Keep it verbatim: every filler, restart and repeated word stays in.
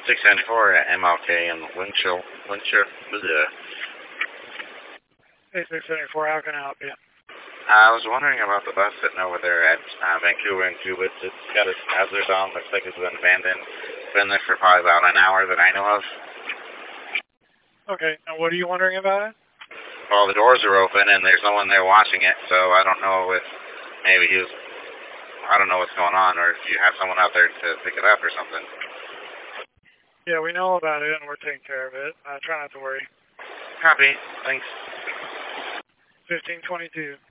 six seventy-four at M L K and Winchell, Winchell, bleh. Hey, six seventy-four, how can I help you? I was wondering about the bus sitting over there at uh, Vancouver and Cubits. It's got its hazards on. Looks like it's been abandoned. Been there for probably about an hour that I know of. Okay, and what are you wondering about it? Well, the doors are open and there's no one there watching it, so I don't know if maybe he was, I don't know what's going on, or if you have someone out there to pick it up or something. Yeah, we know about it and we're taking care of it. Uh, try not to worry. Copy. Thanks. fifteen twenty-two.